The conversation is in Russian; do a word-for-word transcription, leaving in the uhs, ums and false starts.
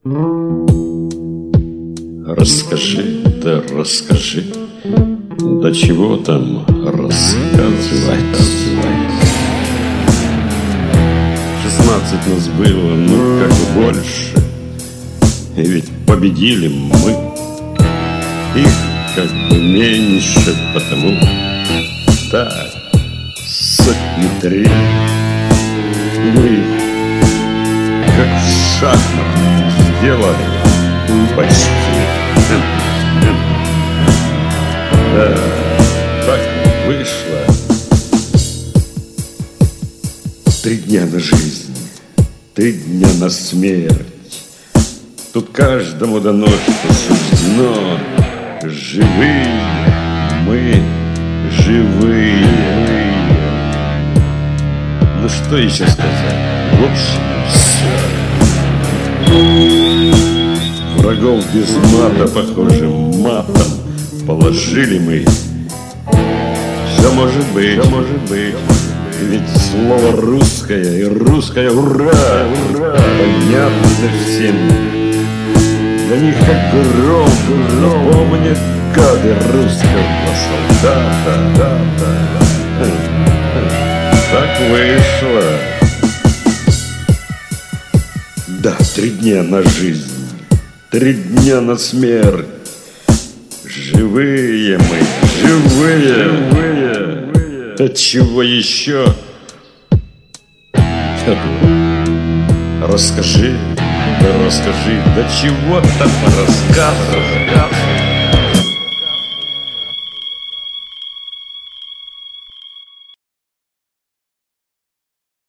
Расскажи, да расскажи, до чего там рассказывать. Шестнадцать нас было, ну как бы больше, и ведь победили мы. Их как бы меньше, потому так, сотни три. Мы как в шахматах сделали почти. Да, так вышло. Три дня на жизнь, три дня на смерть. Тут каждому дано, что суждено. Живые мы, живые. Ну что еще сказать? В общем, все. Врагов без мата, похожим матом, положили мы. Все может быть, все может быть. Ведь слово русское и русское ура, ура, понятно всем. Для них как гром, гром, помнят гады русского солдата. Да, да. Так вышло. Да, три дня на жизнь, три дня на смерть. Живые мы, живые, живые. Да чего еще? Расскажи, да расскажи, да чего там рассказывать?